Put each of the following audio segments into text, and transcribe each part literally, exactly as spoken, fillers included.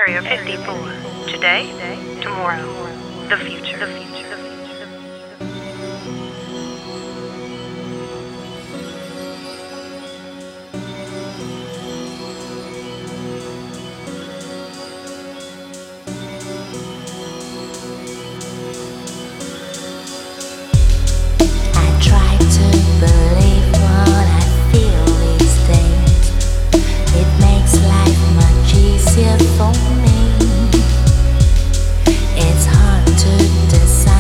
Area fifty-four. Today, tomorrow, the future. The future. The future. I try to believe what I feel these days. It makes life much easier for me. It's hard to decide.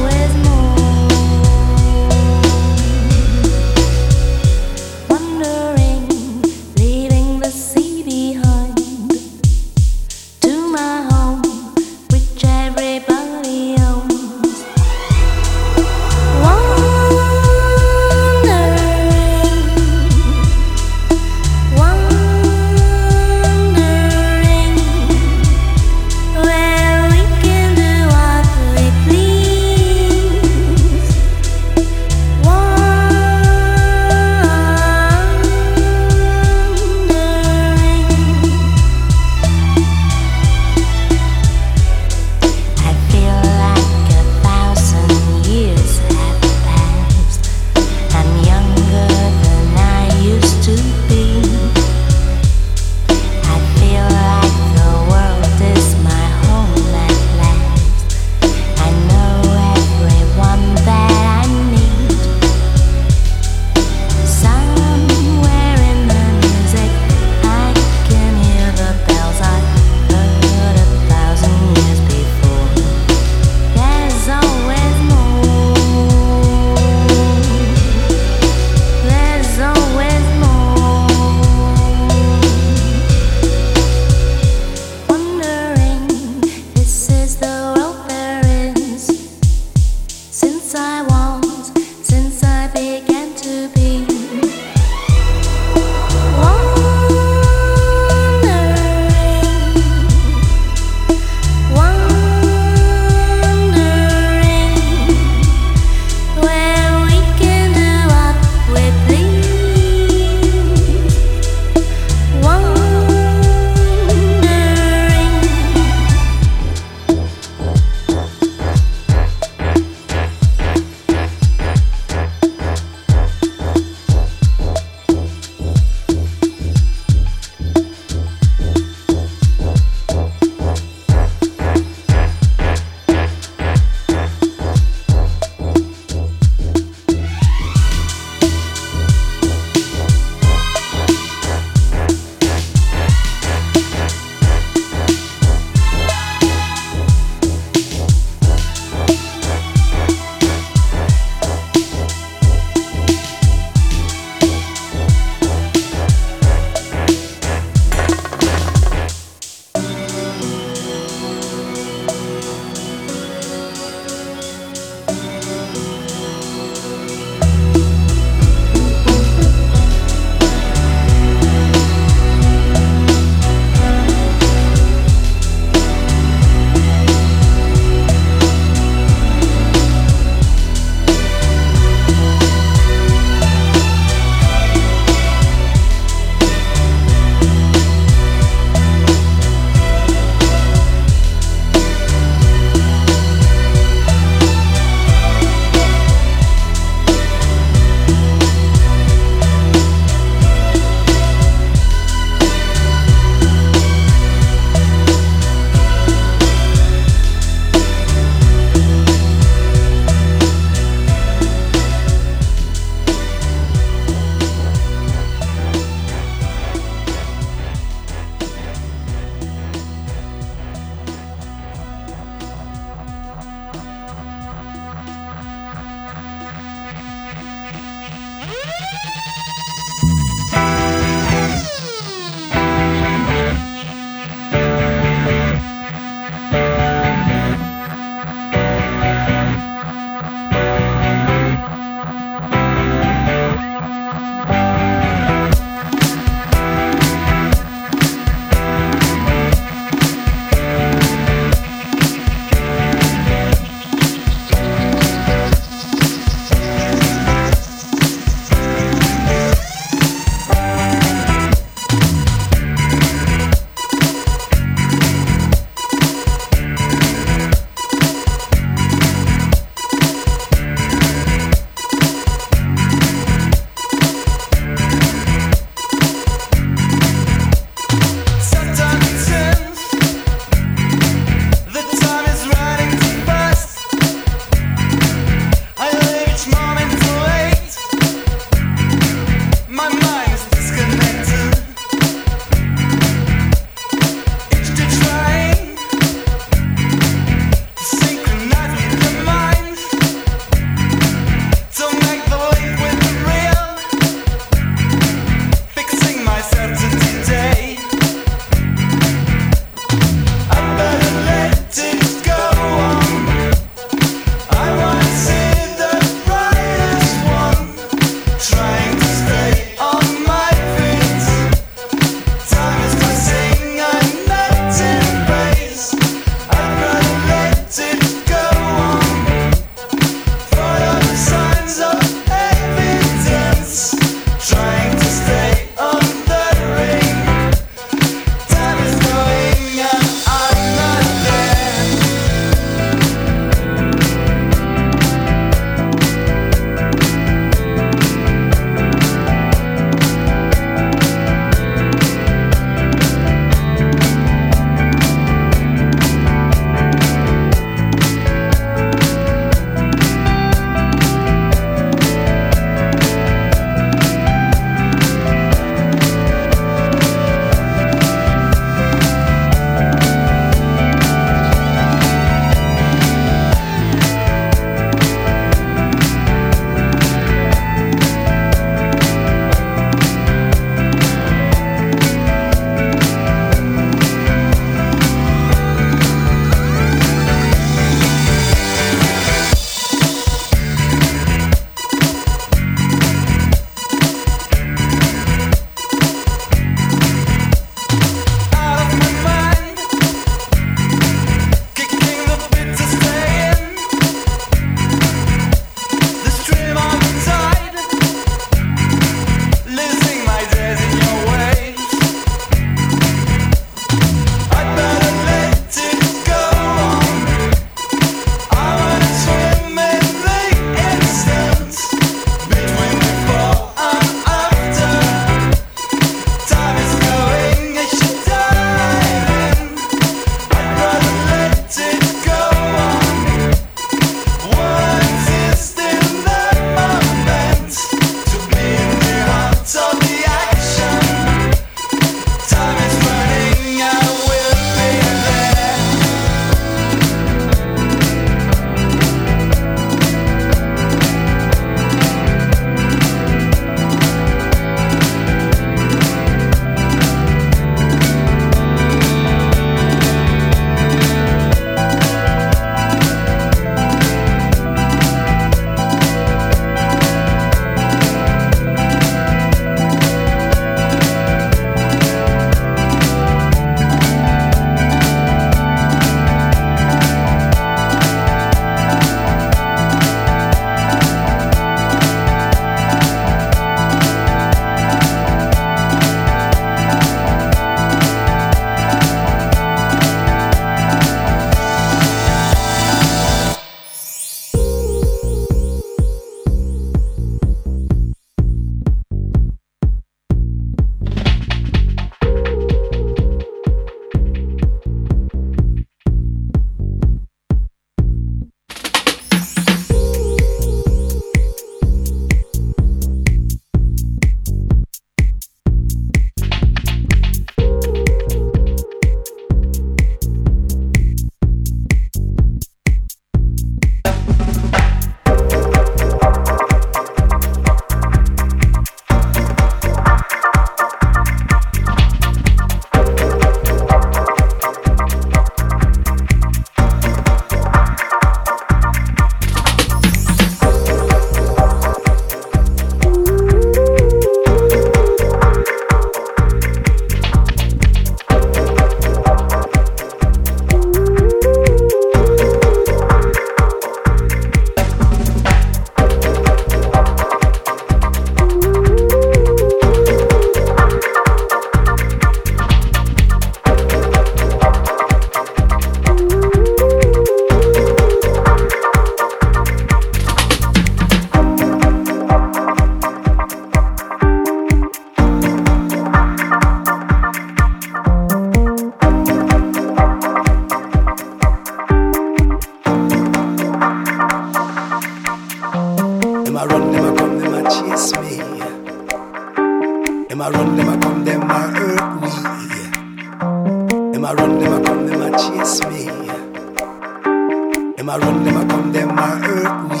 a run, them a come, them a chase me. Them a run, them a come, them a hurt me. Them a run, them a come, them a chase me. Them a run, them a come, them a hurt me.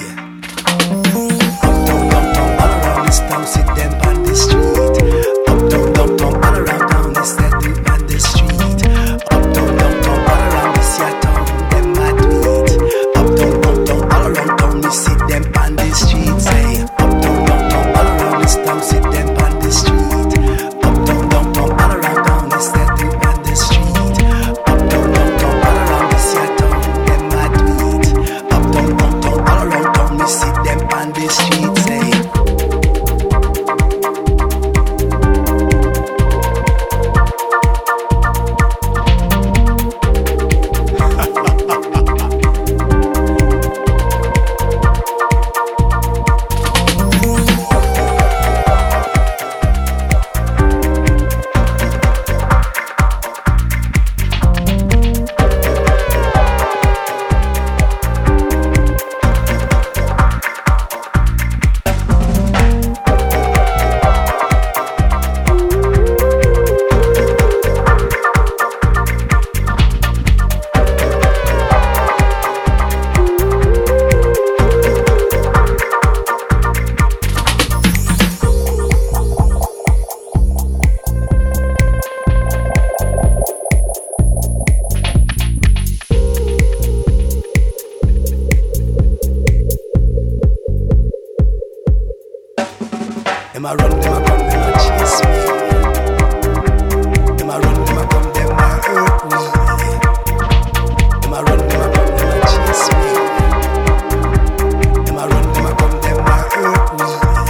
Uptown, downtown, all around this town, sit them on the street. Uptown, downtown, all around town, they set them on the street. Uptown, downtown, all around this your town, them a do it. Uptown, downtown, all around town, we sit them on the street. Say, uptown, downtown, all around this town, sit them on the street. Uptown, downtown, all around town, they set them on the street. Uptown, downtown, all around this your town, them a do it. Uptown, downtown, all around town, we sit them on the street. Say. Them a run, them a come, them a chase me. Them a run, them a come, them a hurt me. Them a run, them a come, them a chase me. Them a run, them a come, them a hurt me.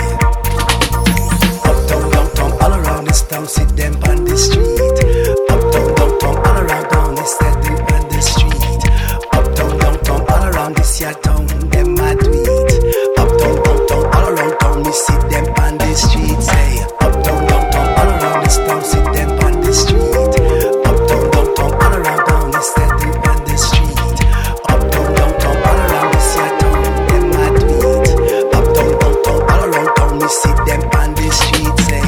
Uptown, downtown, all around this town, sit them on the street. Uptown, downtown, all around town, they set them on the street. Uptown, downtown, all around this your town, them a do it. Uptown, downtown, all around town, we sit them on the street. Say, uptown, downtown, all around this town, sit them on the street. Uptown, downtown, all around town, they set them on the street. Uptown, downtown, all around this your town, them a do it. Uptown, downtown, all around town, we sit them on the street. Say.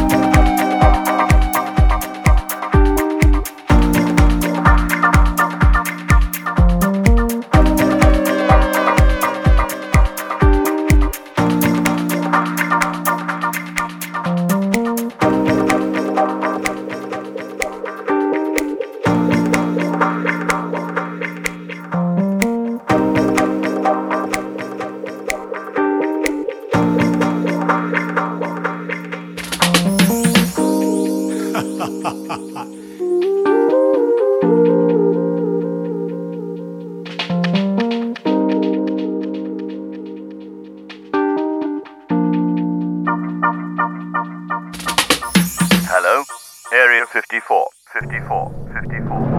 Hello, Area fifty-four, fifty-four, fifty-four, fifty-four.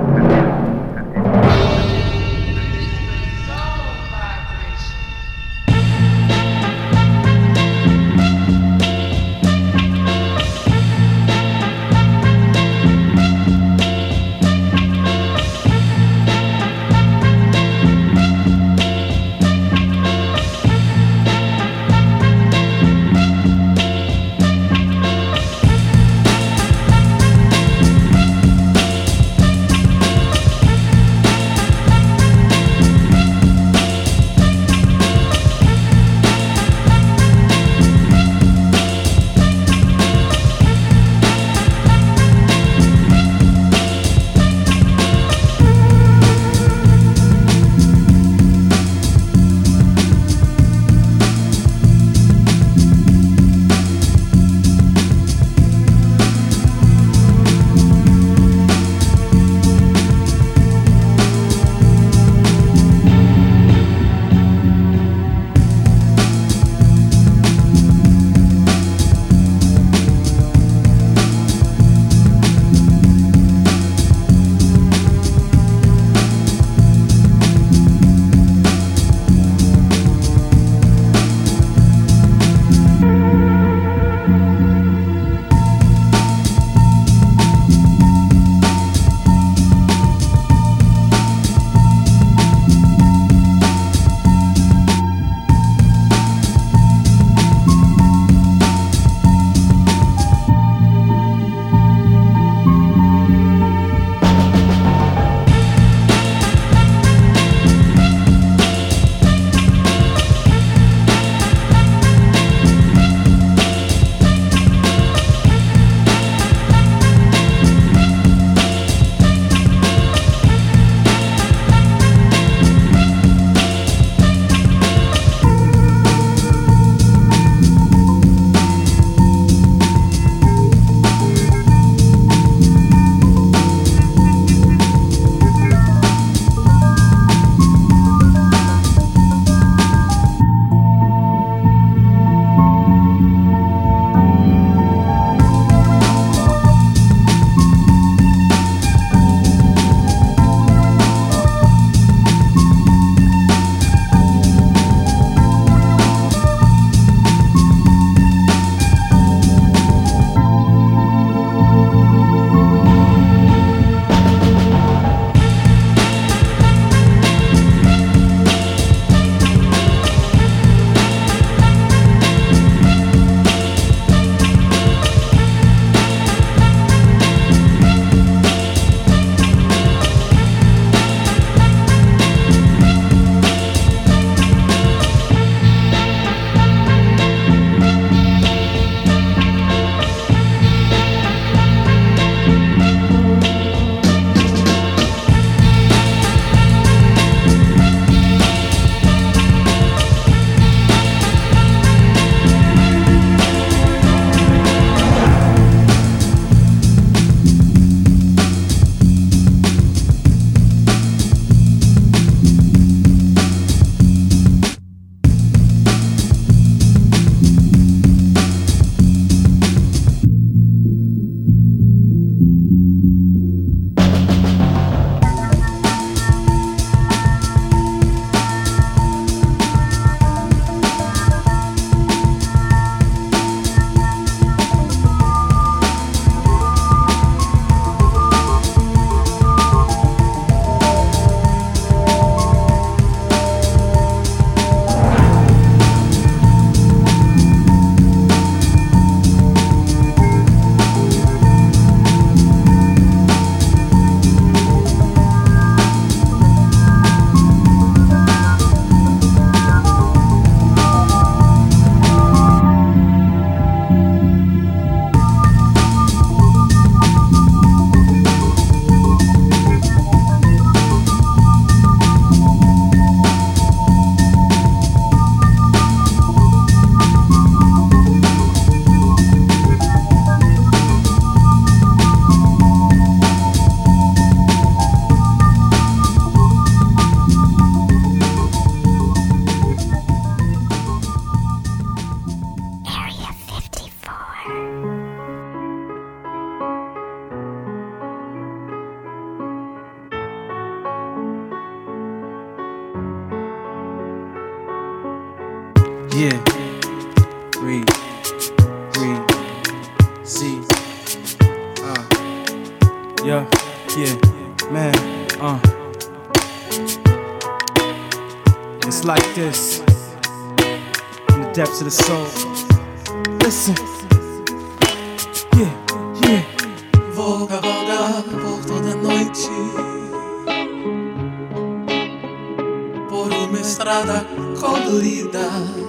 Thank Yeah. Breathe. Breathe. See. Uh. Yeah. Yeah. Man. Uh. It's like this. In the depths of the soul. Listen. Yeah. Yeah. Vou cavalgar por toda a noite, por uma estrada colorida,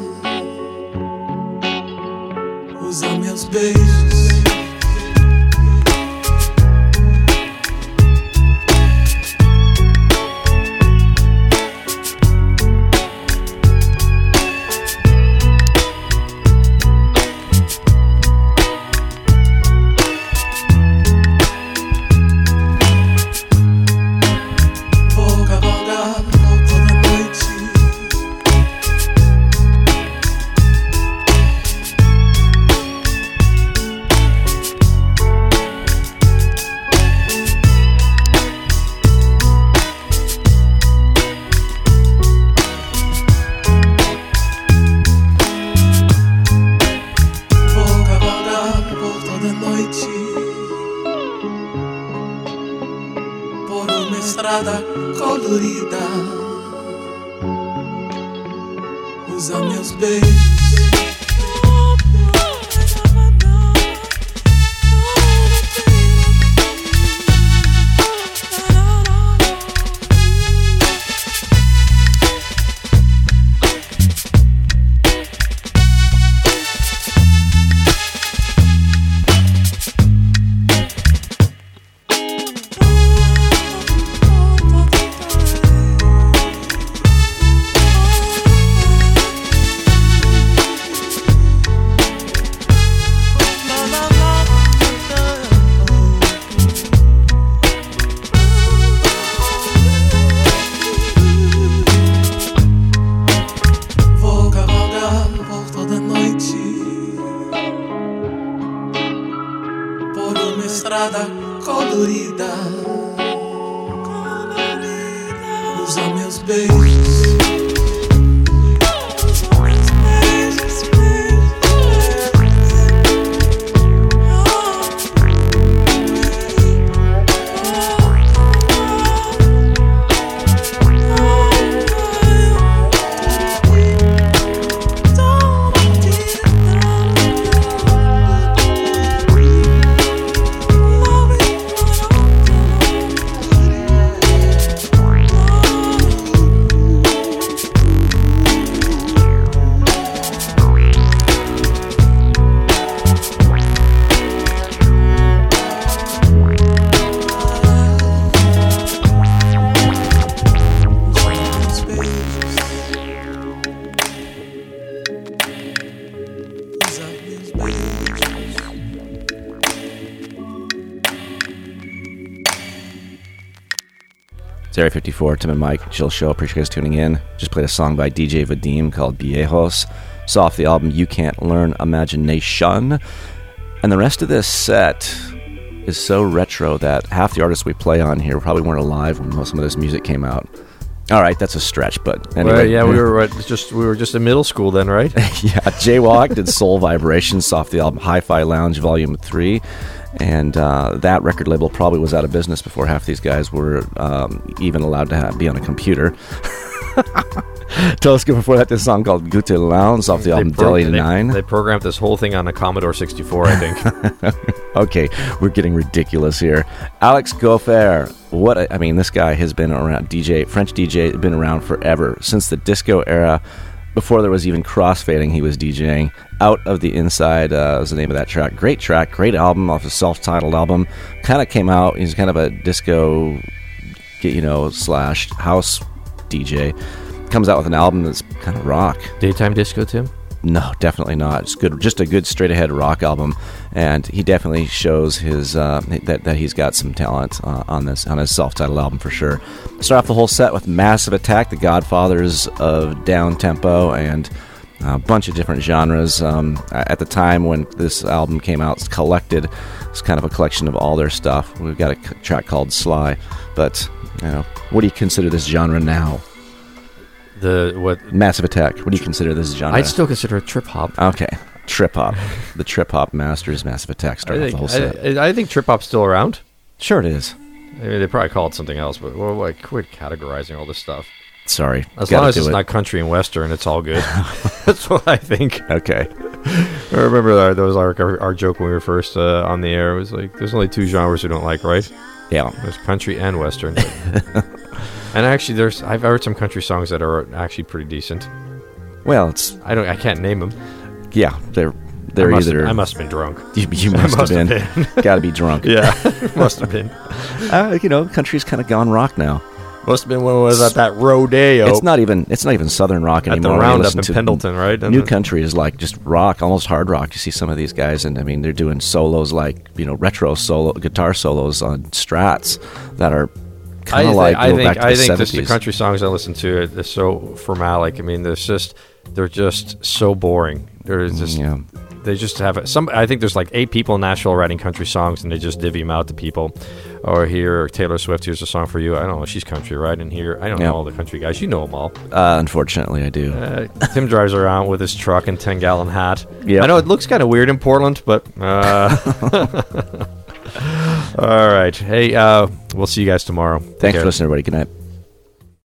usar meus beijos. Estrada colorida, usa meus beijos. Estrada colorida, usa meus beijos. It's Area fifty-four, Tim and Mike, Chill Show. Appreciate you guys tuning in. Just played a song by D J Vadim called Viejos. It's off the album You Can't Learn Imagination. And the rest of this set is so retro that half the artists we play on here probably weren't alive when most some of this music came out. All right, that's a stretch, but anyway. Well, yeah, we were right, just we were just in middle school then, right? Yeah, Jaywalk did Soul Vibrations off the album Hi-Fi Lounge Volume three. And uh, that record label probably was out of business before half these guys were um, even allowed to have, be on a computer. Telescope before that, this song called Gute Lounge off the album pro- Delhi nine. They, they programmed this whole thing on a Commodore sixty-four, I think. Okay, we're getting ridiculous here. Alex Goffer, what a, I mean, this guy has been around. D J, French D J, been around forever since the disco era. Before there was even crossfading, he was DJing. Out of the Inside uh, was the name of that track. Great track, great album off a self-titled album. Kind of came out. He's kind of a disco, you know, slash house D J. Comes out with an album that's kind of rock. Daytime disco, Tim? No, definitely not. It's good, just a good straight-ahead rock album, and he definitely shows his uh, that that he's got some talent uh, on this on his self-titled album for sure. Start off the whole set with Massive Attack, the godfathers of down tempo, and a bunch of different genres. Um, at the time when this album came out, it's collected. It's kind of a collection of all their stuff. We've got a track called Sly, but you know, what do you consider this genre now? The what? Massive Attack. What do you consider this genre? I'd still consider it trip hop. Okay. Trip hop. The Trip Hop Masters Massive Attack I started off think, the whole set. I, I think trip hop's still around. Sure it is. I mean, they probably call it something else, but we're like quit categorizing all this stuff. Sorry. As Gotta long as do it's it. not country and western, it's all good. That's what I think. Okay. I remember our, that was our, our our joke when we were first uh, on the air. It was like, there's only two genres we don't like, right? Yeah. There's country and western. And actually, there's I've heard some country songs that are actually pretty decent. Well, it's I don't I can't name them. yeah. They're they're I must either have, I must have been drunk. you, you I must, must have have been, got to be drunk. Yeah, must have been. Uh, you know, country's kind of gone rock now. Must have been when it was at that rodeo. It's not even it's not even southern rock at anymore. the When you roundup listen in to Pendleton, right? And New the- country is like just rock, almost hard rock. You see some of these guys, and I mean, they're doing solos like you know retro solo guitar solos on Strats that are kind I, of thi- like I go think back to I the think seventies. just the country songs I listen to, they're so formalic. I mean, there's just they're just so boring. There's just yeah. they just have it. Some. I think there's like eight people in Nashville writing country songs, and they just divvy them out to people. Or here, Taylor Swift. Here's a song for you. I don't know. She's country, right? And here, I don't Yeah. know all the country guys. You know them all. Uh, unfortunately, I do. Uh, Tim drives around with his truck and ten gallon hat. Yep. I know it looks kind of weird in Portland, but uh, all right. Hey, uh, we'll see you guys tomorrow. Take Thanks care. for listening, everybody. Good night.